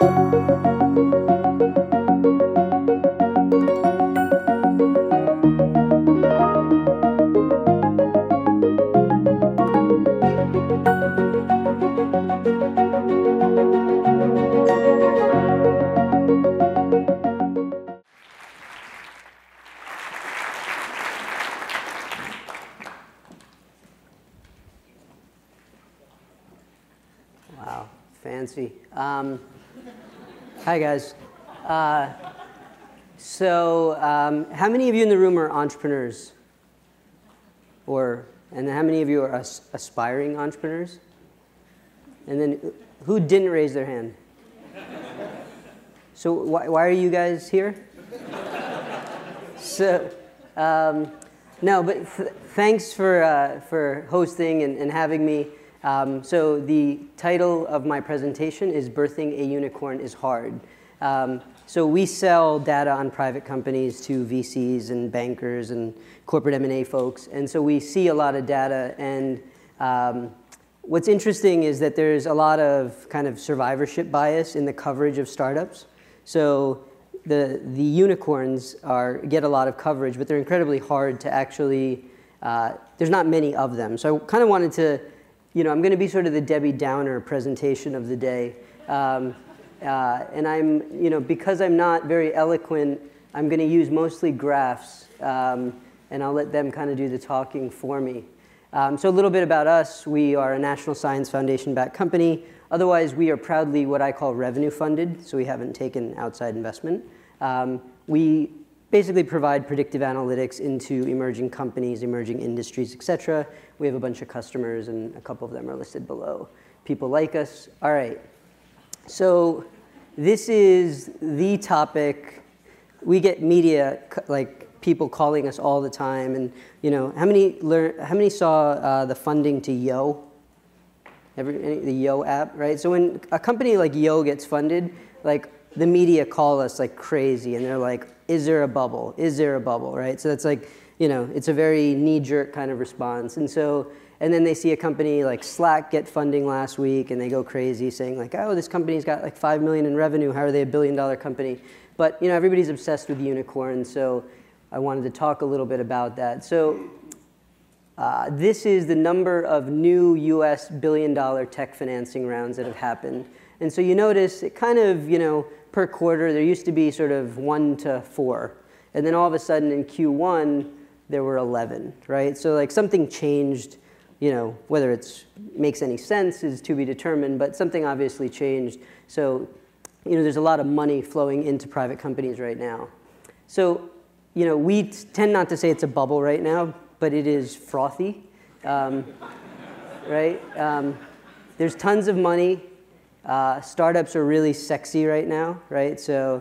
Wow, fancy. Hi, guys. How many of you in the room are entrepreneurs? And how many of you are aspiring entrepreneurs? And then who didn't raise their hand? So why are you guys here? No, but thanks for hosting and having me. So the title of my presentation is Birthing a Unicorn is Hard. So we sell data on private companies to VCs and bankers and corporate M&A folks. And so we see a lot of data. And what's interesting is that there's a lot of kind of survivorship bias in the coverage of startups. So the unicorns get a lot of coverage, but they're incredibly hard to actually, there's not many of them. So I kind of wanted to, I'm going to be sort of the Debbie Downer presentation of the day. And because I'm not very eloquent, I'm going to use mostly graphs, and I'll let them kind of do the talking for me. So a little bit about us. We are a National Science Foundation-backed company. Otherwise, we are proudly what I call revenue funded, so we haven't taken outside investment. We basically provide predictive analytics into emerging companies, emerging industries, et cetera. We have a bunch of customers, and a couple of them are listed below. People like us. All right. So this is the topic. We get media, like people calling us all the time. And how many saw the funding to Yo? The Yo app, right? So when a company like Yo gets funded, like the media call us like crazy, and they're like, "Is there a bubble? Is there a bubble?" Right? So that's like, it's a very knee-jerk kind of response. And then they see a company like Slack get funding last week, and they go crazy saying like, "Oh, this company's got like 5 million in revenue. How are they a billion-dollar company?" But everybody's obsessed with unicorns, so I wanted to talk a little bit about that. So this is the number of new U.S. billion-dollar tech financing rounds that have happened. And so you notice it kind of, per quarter, there used to be sort of 1 to 4. And then all of a sudden in Q1, there were 11, right? So like something changed. Whether it makes any sense is to be determined, but something obviously changed. So, there's a lot of money flowing into private companies right now. So, we tend not to say it's a bubble right now, but it is frothy, right? There's tons of money. Startups are really sexy right now, right? So,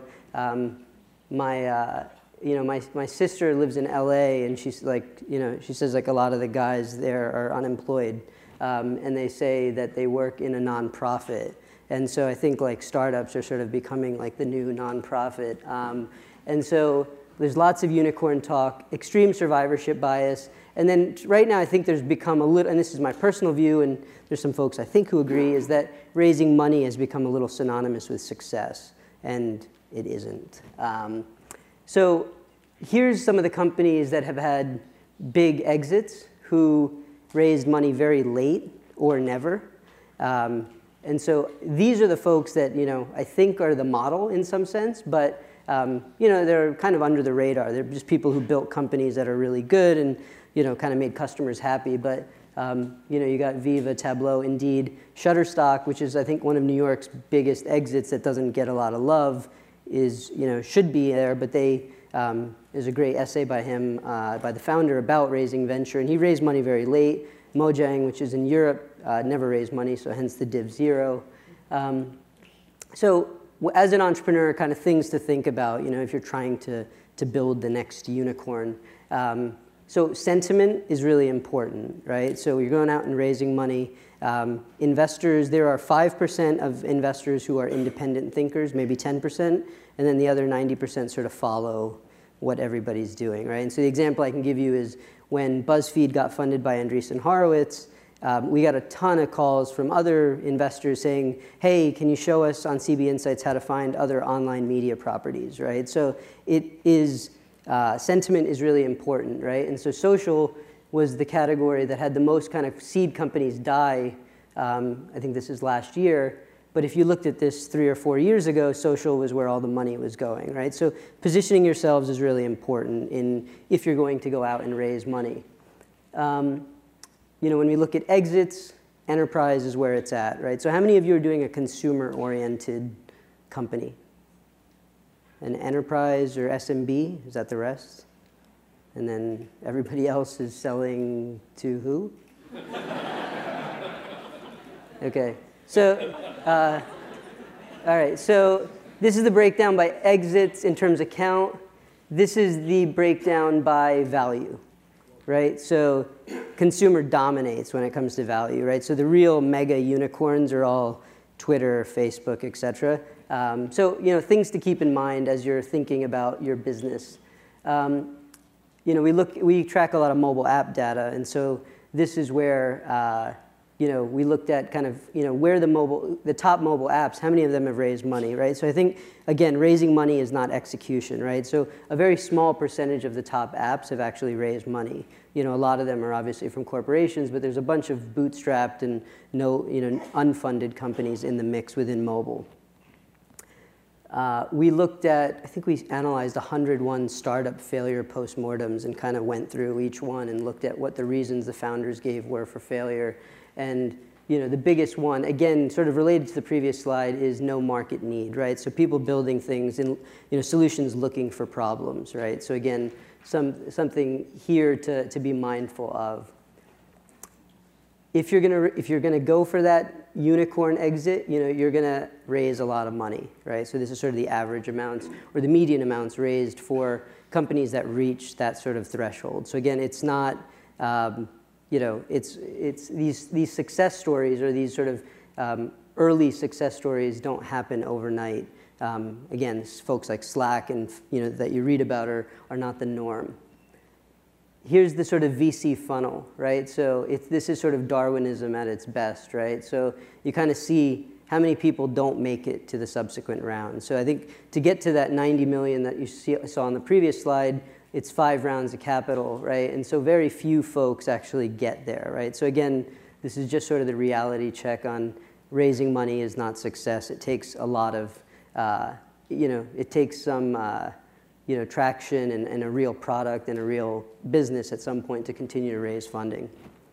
my sister lives in LA, and she's like, she says like a lot of the guys there are unemployed, and they say that they work in a nonprofit, and so I think like startups are sort of becoming like the new nonprofit, and so there's lots of unicorn talk, extreme survivorship bias, and then right now I think there's become a little, and this is my personal view, and there's some folks I think who agree, is that raising money has become a little synonymous with success, and it isn't. So here's some of the companies that have had big exits who raised money very late or never. And so these are the folks that I think are the model in some sense, but they're kind of under the radar. They're just people who built companies that are really good and kind of made customers happy. But you got Viva, Tableau, Indeed, Shutterstock, which is I think one of New York's biggest exits that doesn't get a lot of love. Should be there, but there's a great essay by him, by the founder, about raising venture, and he raised money very late. Mojang, which is in Europe, never raised money, so hence the div 0. So as an entrepreneur, kind of things to think about, if you're trying to build the next unicorn. So sentiment is really important, right? So you're going out and raising money. Investors, there are 5% of investors who are independent thinkers, maybe 10%, and then the other 90% sort of follow what everybody's doing, right? And so the example I can give you is when BuzzFeed got funded by Andreessen Horowitz, we got a ton of calls from other investors saying, hey, can you show us on CB Insights how to find other online media properties, right? So it is, sentiment is really important, right? And so social was the category that had the most kind of seed companies die. I think this is last year. But if you looked at this 3 or 4 years ago, social was where all the money was going, right? So positioning yourselves is really important if you're going to go out and raise money. You know, when we look at exits, enterprise is where it's at, right? So how many of you are doing a consumer-oriented company? An enterprise or SMB, is that the rest? And then everybody else is selling to who? Okay. So, all right, so this is the breakdown by exits in terms of count. This is the breakdown by value, right? So consumer dominates when it comes to value, right? So the real mega unicorns are all Twitter, Facebook, et cetera. So, you know, things to keep in mind as you're thinking about your business. You know, we track a lot of mobile app data, and so this is where you know, we looked at kind of, you know, where the top mobile apps, how many of them have raised money, right? So I think, again, raising money is not execution, right? So a very small percentage of the top apps have actually raised money. You know, a lot of them are obviously from corporations, but there's a bunch of bootstrapped and unfunded companies in the mix within mobile. We looked at, I think we analyzed 101 startup failure postmortems and kind of went through each one and looked at what the reasons the founders gave were for failure. And you know, the biggest one, again, sort of related to the previous slide, is no market need, right? So people building things and solutions looking for problems, right? So again, something here to be mindful of. If you're gonna go for that unicorn exit, you're gonna raise a lot of money, right? So this is sort of the average amounts or the median amounts raised for companies that reach that sort of threshold. So again, it's not. It's these success stories or these sort of early success stories don't happen overnight. Again, folks like Slack and that you read about are not the norm. Here's the sort of VC funnel, right? So this is sort of Darwinism at its best, right? So you kind of see how many people don't make it to the subsequent round. So I think to get to that 90 million that you saw on the previous slide, it's 5 rounds of capital, right? And so very few folks actually get there, right? So again, this is just sort of the reality check on raising money is not success. It takes a lot of, it takes some, traction and a real product and a real business at some point to continue to raise funding.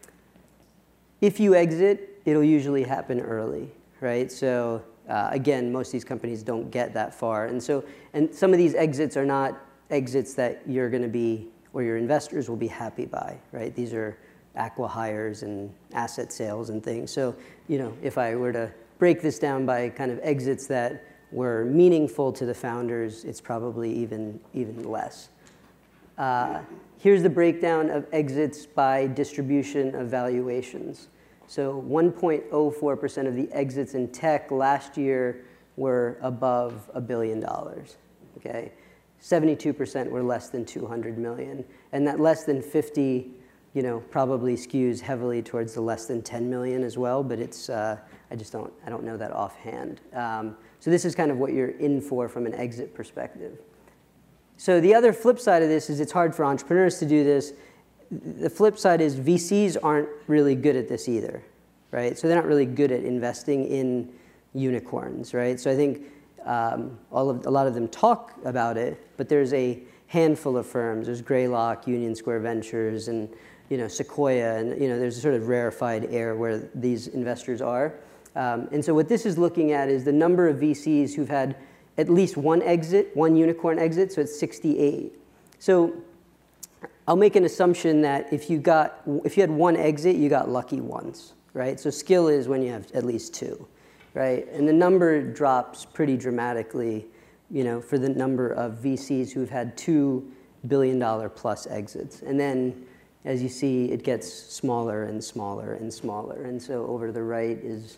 If you exit, it'll usually happen early, right? So again, most of these companies don't get that far. And some of these exits are not exits that you're going to be, or your investors will be happy by, right? These are acqui-hires and asset sales and things. So, if I were to break this down by kind of exits that were meaningful to the founders, it's probably even less. Here's the breakdown of exits by distribution of valuations. So 1.04% of the exits in tech last year were above $1 billion, okay? 72% were less than 200 million. And that less than 50, probably skews heavily towards the less than 10 million as well, but it's, I don't know that offhand. So this is kind of what you're in for from an exit perspective. So the other flip side of this is it's hard for entrepreneurs to do this. The flip side is VCs aren't really good at this either, right? So they're not really good at investing in unicorns, right? So I think a lot of them talk about it, but there's a handful of firms. There's Greylock, Union Square Ventures, and Sequoia, and there's a sort of rarefied air where these investors are. And so what this is looking at is the number of VCs who've had at least one exit, one unicorn exit, so it's 68. So I'll make an assumption that if you had one exit, you got lucky once, right? So skill is when you have at least 2. Right? And the number drops pretty dramatically, for the number of VCs who've had $2 billion plus exits. And then, as you see, it gets smaller and smaller and smaller. And so over to the right is,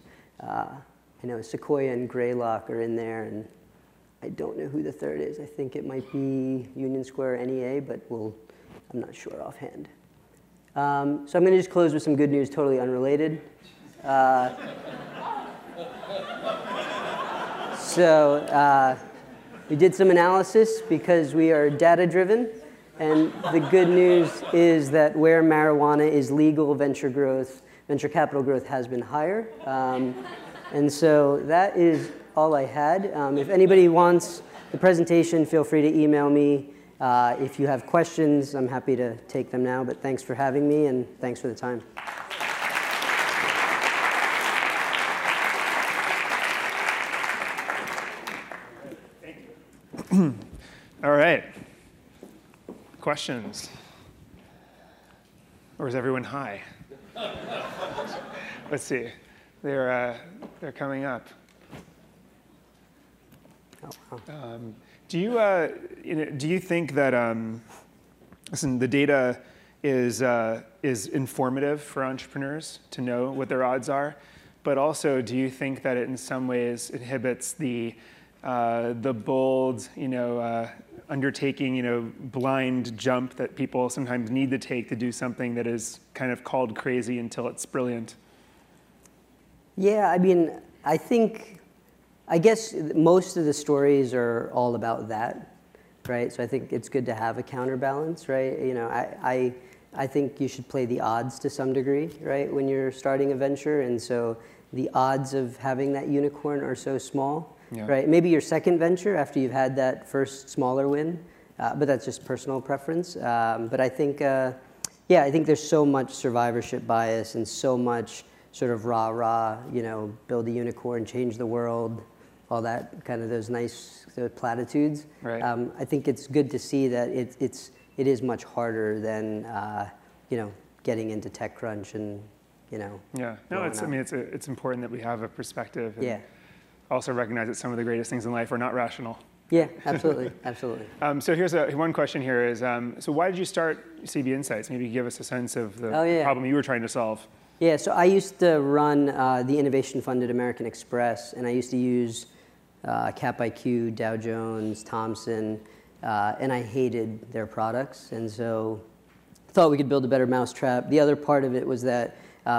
Sequoia and Greylock are in there, and I don't know who the third is. I think it might be Union Square NEA, but I'm not sure offhand. So I'm going to just close with some good news, totally unrelated. We did some analysis because we are data-driven, and the good news is that where marijuana is legal, venture capital growth has been higher. And so that is all I had. If anybody wants the presentation, feel free to email me. If you have questions, I'm happy to take them now, but thanks for having me, and thanks for the time. All right. Questions? Or is everyone high? Let's see. They're coming up. Oh, wow. Do you think that listen, the data is informative for entrepreneurs to know what their odds are, but also do you think that it in some ways inhibits the bold, undertaking, blind jump that people sometimes need to take to do something that is kind of called crazy until it's brilliant? Yeah, I mean, I guess most of the stories are all about that, right? So I think it's good to have a counterbalance, right? I think you should play the odds to some degree, right, when you're starting a venture, and so the odds of having that unicorn are so small. Yeah. Right? Maybe your second venture after you've had that first smaller win, but that's just personal preference. But I think, I think there's so much survivorship bias and so much sort of rah-rah, build a unicorn, change the world, all that kind of those nice platitudes. Right. I think it's good to see that it is much harder than getting into TechCrunch and Yeah. No, it's important that we have a perspective. And also recognize that some of the greatest things in life are not rational. Yeah, absolutely, absolutely. So here's one question here is, so why did you start CB Insights? Maybe give us a sense of the problem you were trying to solve. Yeah, so I used to run the innovation fund at American Express, and I used to use CapIQ, Dow Jones, Thomson, and I hated their products, and so thought we could build a better mousetrap. The other part of it was that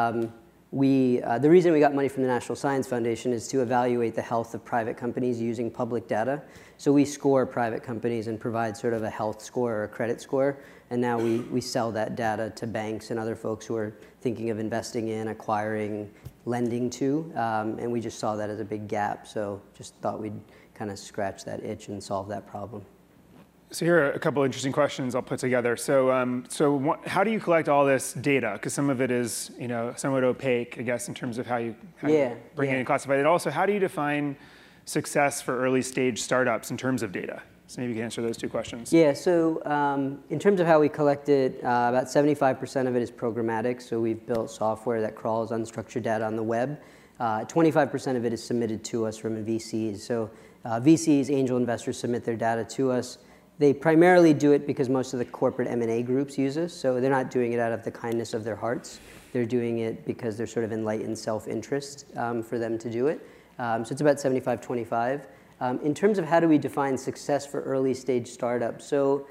the reason we got money from the National Science Foundation is to evaluate the health of private companies using public data. So we score private companies and provide sort of a health score or a credit score, and now we sell that data to banks and other folks who are thinking of investing in, acquiring, lending to, and we just saw that as a big gap, so just thought we'd kind of scratch that itch and solve that problem. So here are a couple interesting questions I'll put together. So, how do you collect all this data? Because some of it is, somewhat opaque, I guess, in terms of how you bring it and classify it. And also, how do you define success for early stage startups in terms of data? So maybe you can answer those two questions. Yeah. So in terms of how we collect it, about 75% of it is programmatic. So we've built software that crawls unstructured data on the web. 25% of it is submitted to us from VCs. So VCs, angel investors, submit their data to us. They primarily do it because most of the corporate M&A groups use us, so they're not doing it out of the kindness of their hearts. They're doing it because they're sort of enlightened self-interest for them to do it. So it's about 75-25. In terms of how do we define success for early stage startups, so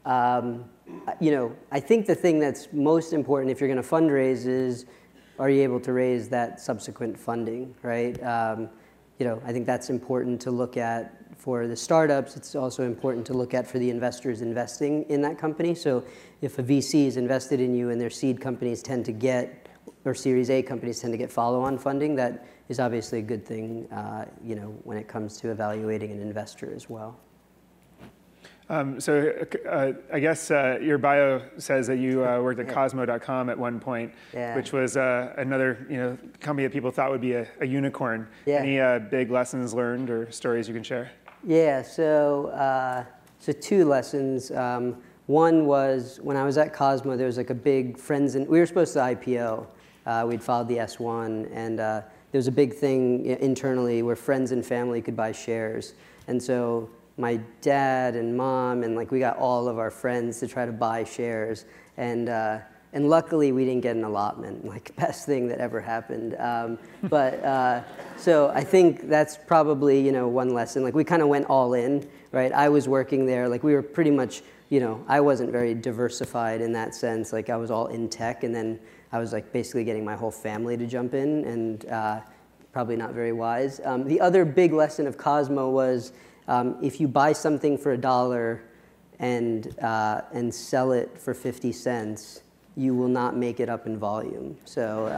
I think the thing that's most important if you're going to fundraise is, are you able to raise that subsequent funding, right? I think that's important to look at for the startups. It's also important to look at for the investors investing in that company. So if a VC is invested in you and their seed companies tend to get, or Series A companies tend to get follow-on funding, that is obviously a good thing, when it comes to evaluating an investor as well. I guess your bio says that you worked at Cosmo.com at one point, which was another company that people thought would be a unicorn. Yeah. Any big lessons learned or stories you can share? Yeah. So two lessons. One was when I was at Cosmo, there was like a big we were supposed to IPO. We'd filed the S1, and there was a big thing internally where friends and family could buy shares, and so my dad and mom and we got all of our friends to try to buy shares, and luckily we didn't get an allotment, best thing that ever happened. So I think that's probably one lesson. We kind of went all in, right? I was working there, we were pretty much I wasn't very diversified in that sense. Like I was all in tech, and then I was like basically getting my whole family to jump in, and probably not very wise. The other big lesson of Cosmo was if you buy something for $1 and sell it for 50 cents, you will not make it up in volume. So,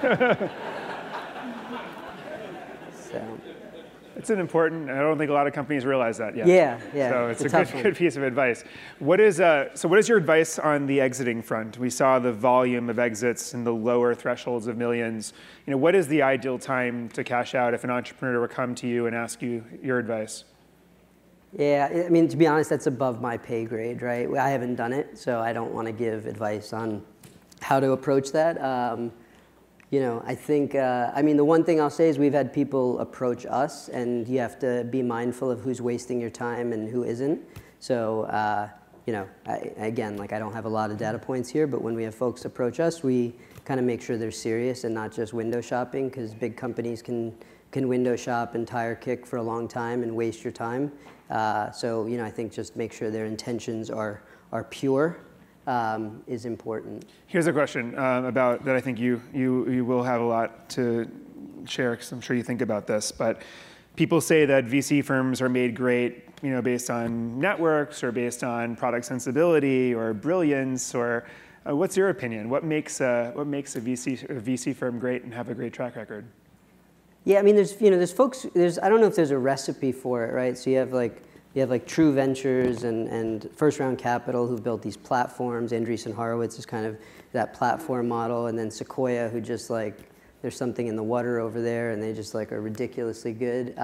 It's an important, I don't think a lot of companies realize that yet. Yeah. So it's a good piece of advice. What is your advice on the exiting front? We saw the volume of exits in the lower thresholds of millions. What is the ideal time to cash out if an entrepreneur were to come to you and ask you your advice? Yeah, I mean, to be honest, that's above my pay grade, right? I haven't done it, so I don't want to give advice on how to approach that. I think, the one thing I'll say is we've had people approach us, and you have to be mindful of who's wasting your time and who isn't. So, I don't have a lot of data points here, but when we have folks approach us, we kind of make sure they're serious and not just window shopping, because big companies can window shop and tire kick for a long time and waste your time. I think just make sure their intentions are pure. Is important. Here's a question about that I think you will have a lot to share, because I'm sure you think about this, but people say that VC firms are made great, based on networks or based on product sensibility or brilliance, or what's your opinion? What makes a VC firm great and have a great track record? Yeah, I mean, there's folks. I don't know if there's a recipe for it, right? So you have like True Ventures and First Round Capital, who've built these platforms. Andreessen Horowitz is kind of that platform model, and then Sequoia, who just like there's something in the water over there, and they just like are ridiculously good.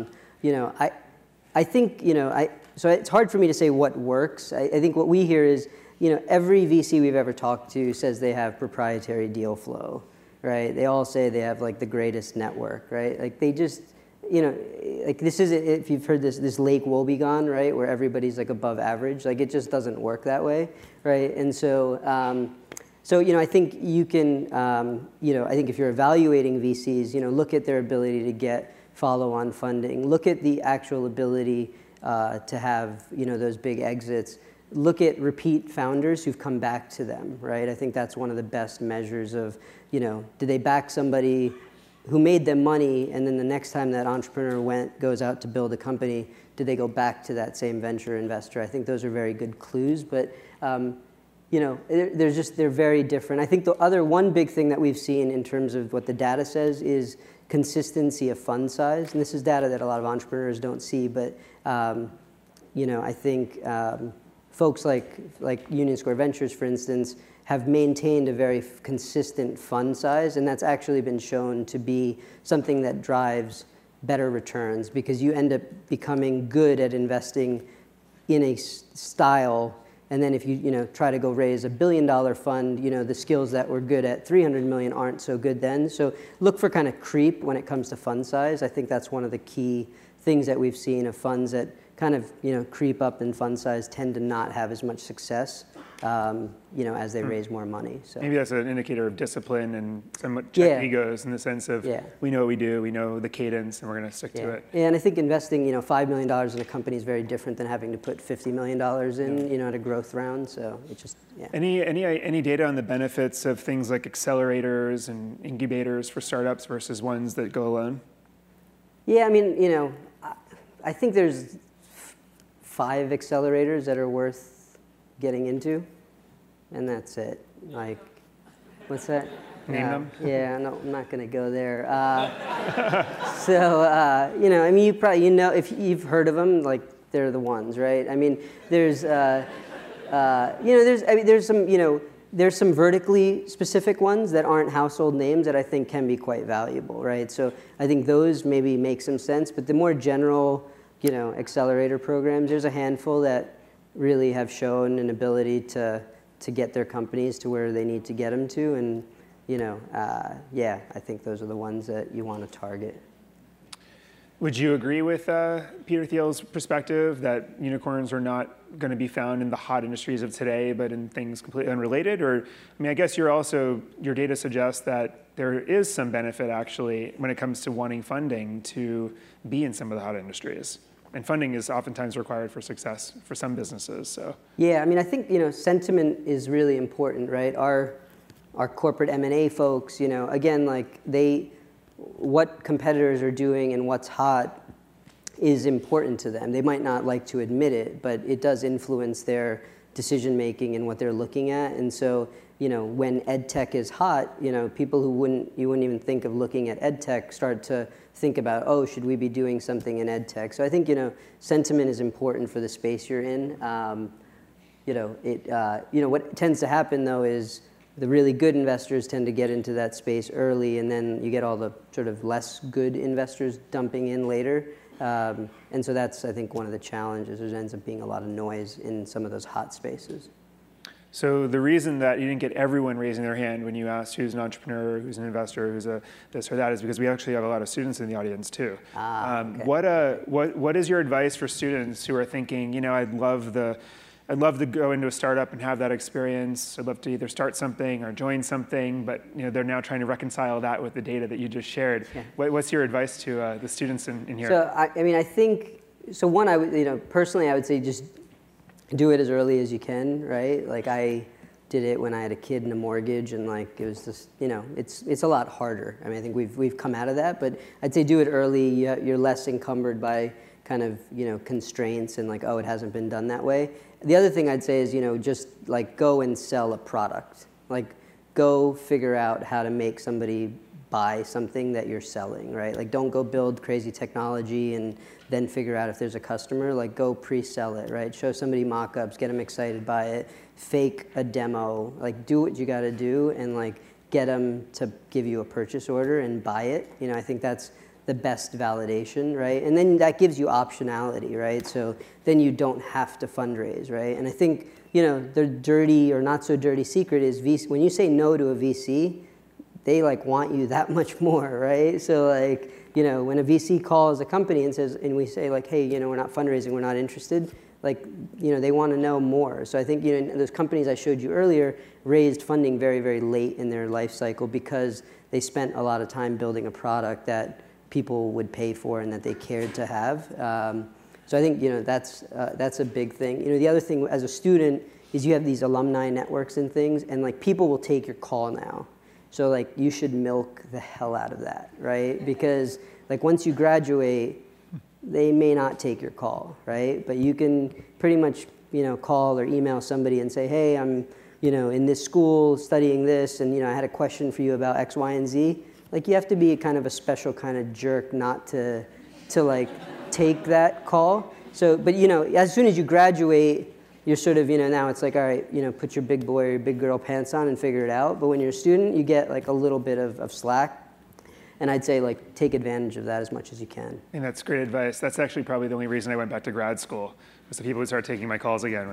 I think so it's hard for me to say what works. I think what we hear is every VC we've ever talked to says they have proprietary deal flow. Right? They all say they have like the greatest network, right? Like they just, like this is, if you've heard this Lake Wobegon, right? Where everybody's like above average, like it just doesn't work that way, right? And so, I think you can, I think if you're evaluating VCs, look at their ability to get follow-on funding, look at the actual ability to have, those big exits. Look at repeat founders who've come back to them, right? I think that's one of the best measures of, did they back somebody who made them money, and then the next time that entrepreneur goes out to build a company, did they go back to that same venture investor? I think those are very good clues, but they're very different. I think the other one big thing that we've seen in terms of what the data says is consistency of fund size, and this is data that a lot of entrepreneurs don't see, but I think folks like Union Square Ventures, for instance, have maintained a very consistent fund size, and that's actually been shown to be something that drives better returns, because you end up becoming good at investing in a style, and then if you try to go raise $1 billion fund, the skills that were good at 300 million aren't so good then. So look for kind of creep when it comes to fund size. I think that's one of the key things that we've seen of funds that kind of creep up in fund size tend to not have as much success as they raise more money. So maybe that's an indicator of discipline and somewhat check egos in the sense of we know what we do, we know the cadence, and we're going to stick to it. Yeah, and I think investing $5 million in a company is very different than having to put $50 million in at a growth round. So it just Any data on the benefits of things like accelerators and incubators for startups versus ones that go alone? Yeah, I mean I think there's 5 accelerators that are worth getting into, and that's it. Like, what's that? Name them? Yeah, no, I'm not going to go there. You probably, if you've heard of them, like they're the ones, right? I mean, there's some vertically specific ones that aren't household names that I think can be quite valuable, right? So I think those maybe make some sense, but the more general, accelerator programs, there's a handful that really have shown an ability to get their companies to where they need to get them to, and I think those are the ones that you want to target. Would you agree with Peter Thiel's perspective that unicorns are not going to be found in the hot industries of today, but in things completely unrelated? Or, I guess your data suggests that there is some benefit actually when it comes to wanting funding to be in some of the hot industries. and funding is oftentimes required for success for some businesses. So yeah, I mean, I think sentiment is really important, right? Our corporate M&A folks, again, like what competitors are doing and what's hot is important to them. They might not like to admit it, but it does influence their decision making and what they're looking at. And so, when ed tech is hot, people who you wouldn't even think of looking at ed tech start to think about, oh, should we be doing something in ed tech? So I think sentiment is important for the space you're in. What tends to happen though is the really good investors tend to get into that space early, and then you get all the sort of less good investors dumping in later. And so that's, I think, one of the challenges. There ends up being a lot of noise in some of those hot spaces. So the reason that you didn't get everyone raising their hand when you asked who's an entrepreneur, who's an investor, who's a this or that is because we actually have a lot of students in the audience too. Okay. What is your advice for students who are thinking, I'd love to go into a startup and have that experience. I'd love to either start something or join something, but they're now trying to reconcile that with the data that you just shared. Yeah. What's your advice to the students in here? So I think one, I would personally I would say just do it as early as you can, right? Like I did it when I had a kid and a mortgage, and like it was just it's a lot harder. I mean, I think we've come out of that, but I'd say do it early. You're less encumbered by kind of constraints and like, oh, it hasn't been done that way. The other thing I'd say is just like go and sell a product. Like go figure out how to make somebody buy something that you're selling, right? Like don't go build crazy technology and then figure out if there's a customer. Like go pre-sell it, right? Show somebody mock-ups, get them excited by it, fake a demo, like do what you got to do and like get them to give you a purchase order and buy it. I think that's the best validation, right? And then that gives you optionality, right? So then you don't have to fundraise, right? And I think, the dirty or not so dirty secret is when you say no to a VC, they like want you that much more, right? So like, when a VC calls a company and we say like, hey, we're not fundraising, we're not interested, like, they want to know more. So I think, those companies I showed you earlier raised funding very, very late in their life cycle because they spent a lot of time building a product that people would pay for and that they cared to have. So I think that's a big thing. The other thing as a student is you have these alumni networks and things, and like people will take your call now. So like you should milk the hell out of that, right? Because like once you graduate, they may not take your call, right? But you can pretty much call or email somebody and say, hey, I'm in this school studying this, and I had a question for you about X, Y, and Z. Like you have to be kind of a special kind of jerk not to like take that call. So, but as soon as you graduate, you're sort of now it's like, all right, put your big boy or your big girl pants on and figure it out. But when you're a student, you get like a little bit of slack, and I'd say like take advantage of that as much as you can. And that's great advice. That's actually probably the only reason I went back to grad school was the people would start taking my calls again.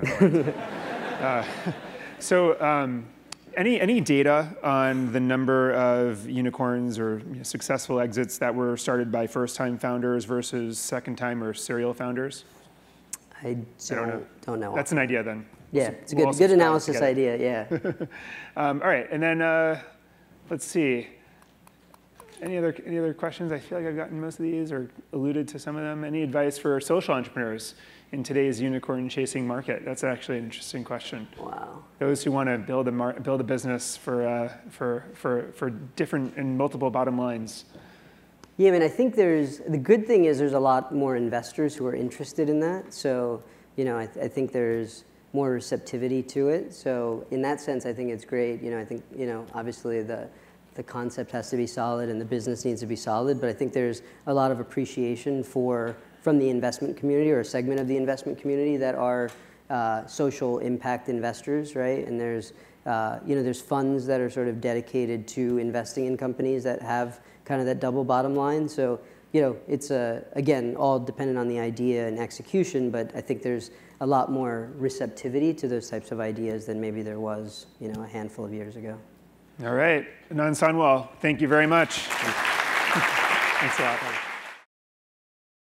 Any data on the number of unicorns or successful exits that were started by first-time founders versus second-time or serial founders? I don't know. That's an idea then. Yeah, it's a good analysis idea, yeah. All right, and then let's see. Any other questions? I feel like I've gotten most of these or alluded to some of them. Any advice for social entrepreneurs in today's unicorn chasing market? That's actually an interesting question. Wow. Those who want to build a business for different and multiple bottom lines. Yeah, I mean, I think the good thing is there's a lot more investors who are interested in that. So, I think there's more receptivity to it. So in that sense, I think it's great. I think, obviously the concept has to be solid and the business needs to be solid, but I think there's a lot of appreciation from the investment community or a segment of the investment community that are social impact investors, right? And there's funds that are sort of dedicated to investing in companies that have kind of that double bottom line. So, it's again, all dependent on the idea and execution, but I think there's a lot more receptivity to those types of ideas than maybe there was, a handful of years ago. All right, Anand Sanwal, thank you very much. Thanks a lot.